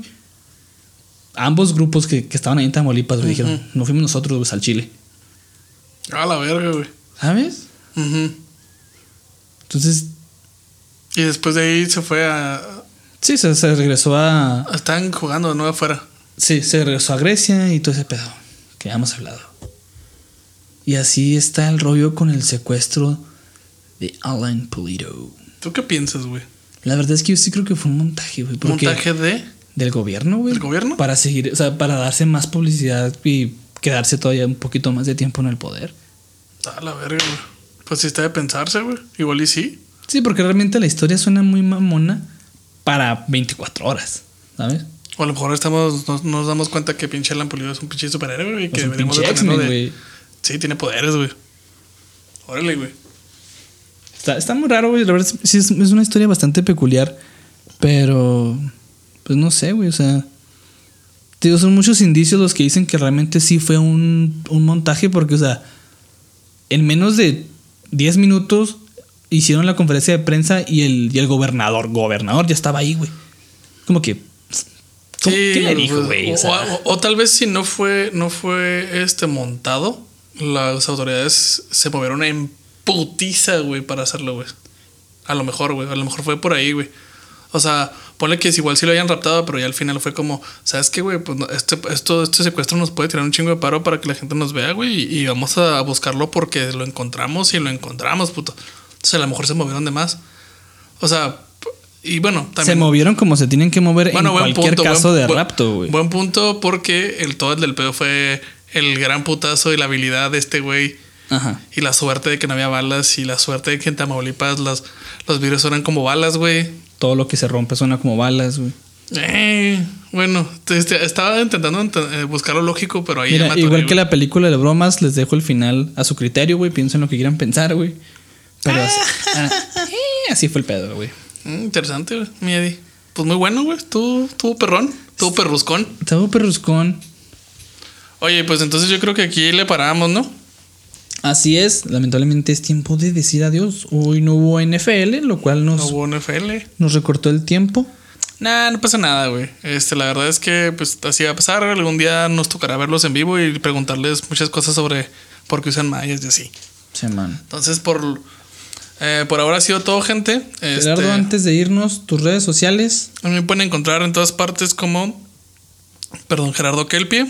Ambos grupos que estaban ahí en Tamaulipas, güey, dijeron, no fuimos nosotros, güey, al chile. A la verga, güey. ¿Sabes? Entonces... Y después de ahí se fue a... Sí, se regresó a... Estaban jugando de nuevo afuera. Sí, se regresó a Grecia y todo ese pedo que ya hemos hablado. Y así está el rollo con el secuestro de Alan Pulido. ¿Tú qué piensas, güey? La verdad es que yo sí creo que fue un montaje, güey. ¿Montaje de? Del gobierno, güey. ¿Del gobierno? Para seguir, o sea, para darse más publicidad y quedarse todavía un poquito más de tiempo en el poder. A la verga, güey. Pues sí está de pensarse, güey. Igual y sí. Sí, porque realmente la historia suena muy mamona para 24 horas, ¿sabes? O a lo mejor nos damos cuenta que pinche Alan Pulido es un pinche superhéroe, güey. Que un deberíamos pinche de tenerlo X-Men, de... güey. Sí, tiene poderes, güey. Órale, güey. Está muy raro, güey. La verdad sí es una historia bastante peculiar. Pero... Pues no sé, güey. O sea... Tío, son muchos indicios los que dicen que realmente sí fue un montaje. Porque, o sea... En menos de 10 minutos... Hicieron la conferencia de prensa y el gobernador ya estaba ahí, güey. Como que... Sí, ¿qué le dijo, güey? O tal vez si no fue montado, las autoridades se movieron en putiza, güey, para hacerlo, güey. A lo mejor, güey. A lo mejor fue por ahí, güey. O sea, ponle que es igual si lo hayan raptado, pero ya al final fue como, ¿sabes qué, güey? Pues este secuestro nos puede tirar un chingo de paro para que la gente nos vea, güey. Y vamos a buscarlo porque lo encontramos y lo encontramos, puto. Entonces a lo mejor se movieron de más. O sea... Y bueno, también... Se movieron como se tienen que mover en cualquier caso de rapto, güey. Buen punto porque todo el del pedo fue el gran putazo y la habilidad de este güey. Ajá. Y la suerte de que no había balas y la suerte de que en Tamaulipas los vidrios suenan como balas, güey. Todo lo que se rompe suena como balas, güey. Bueno, estaba intentando buscar lo lógico, pero ahí... Mira, igual que la película de bromas, les dejo el final a su criterio, güey. Piensen lo que quieran pensar, güey. Pero así fue el pedo, güey. Interesante, güey, mi Eddie. Pues muy bueno, güey. Tuvo perrón. Tuvo perruscón. Oye, pues entonces yo creo que aquí le paramos, ¿no? Así es. Lamentablemente es tiempo de decir adiós. Hoy no hubo NFL, lo cual No hubo NFL. nos recortó el tiempo. Nah, no pasa nada, güey. La verdad es que pues así va a pasar. Algún día nos tocará verlos en vivo y preguntarles muchas cosas sobre por qué usan mallas y así. Sí, man. Entonces, por ahora ha sido todo, gente. Gerardo, antes de irnos, tus redes sociales. A mí me pueden encontrar en todas partes como Gerardo Kelpie.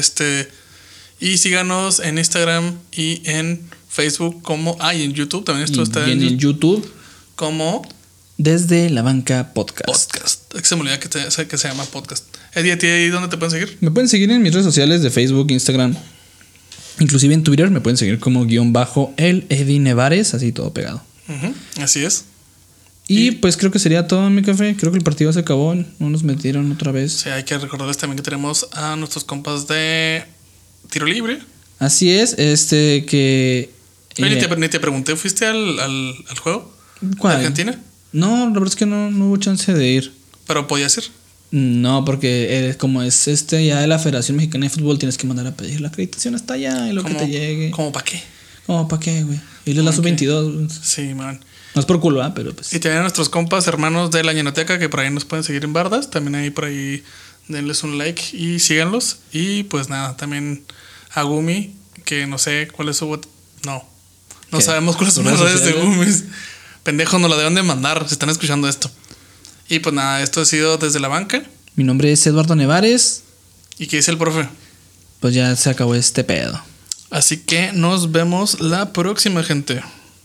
Y síganos en Instagram y en Facebook y en YouTube también esto está y en el YouTube como Desde la Banca Podcast. Es que se me olvida que se llama podcast. Eddie, ¿a ti dónde te pueden seguir? Me pueden seguir en mis redes sociales de Facebook, Instagram, inclusive en Twitter me pueden seguir como _el Eddie Nevares, así todo pegado. Así es. Y pues creo que sería todo, mi café. Creo que el partido se acabó, no nos metieron otra vez. Sí, hay que recordarles también que tenemos a nuestros compas de tiro libre. Así es, que... Oye, ni te pregunté, ¿fuiste al juego? ¿Cuál? ¿De Argentina? No, la verdad es que no hubo chance de ir. ¿Pero podías ir? No, porque como es ya de la Federación Mexicana de Fútbol, tienes que mandar a pedir la acreditación hasta allá y lo que te llegue. ¿Cómo para qué? ¿Cómo para qué, güey? Ir a la sub-22. Sí, man. No es por culo, pero pues. Y también a nuestros compas hermanos de la Ñenoteca, que por ahí nos pueden seguir en Bardas. También ahí por ahí denles un like y síganlos. Y pues nada, también a Gumi, que no sé cuál es su... No ¿Qué? Sabemos cuáles son las redes de Gumi. Pendejos, nos la deben de mandar si están escuchando esto. Y pues nada, esto ha sido Desde la Banca. Mi nombre es Eduardo Nevares. ¿Y qué dice el profe? Pues ya se acabó este pedo. Así que nos vemos la próxima, gente.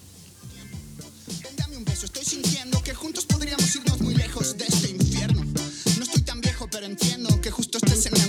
Dame un beso, estoy sintiendo que juntos podríamos irnos muy lejos de este infierno. No estoy tan viejo, pero entiendo que justo este escenario